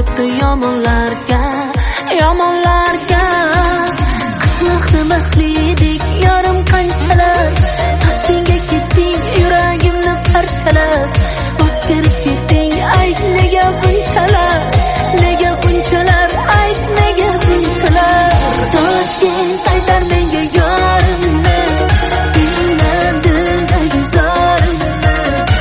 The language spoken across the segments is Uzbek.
boribdi yomonlarga, yomonlarga. Qishloqda baxtlidik yarim qanchalar, Toshkentga ketding yuragimni parchalab. O'zgarib ketding, ayt nega bunchalar, nega bunchalar, ayt nega bunchalar. Toshkent qaytar menga yorimni, dinam dildagi zorimni.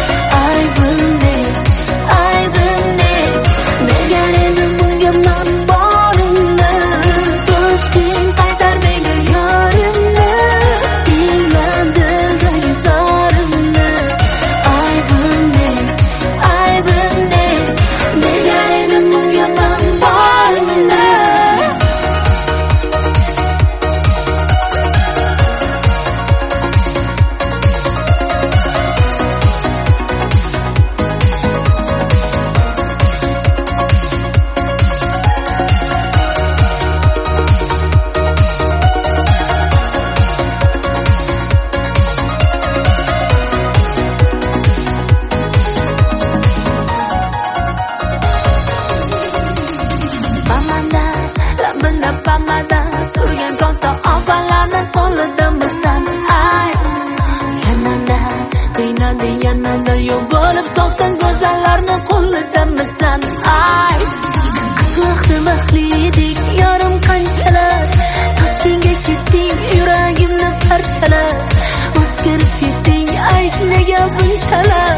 Aybim ne, nega edim bunga man borimni. Toshkent qaytar menga yorimni, dinam dildagi zorimni. Aybim ne, nega edim bunga man borimni. Pamada surgan konto opalarni qo'lidamisan. Ay, yanada yo'q bo'lib soxtan go'zallarni qo'lidamisan. Ay, qishloqda baxtlidik yarim qanchalar, Toshkentga ketding yuragimni parchalab. O'zgarib ketding, ayt nega bunchalar.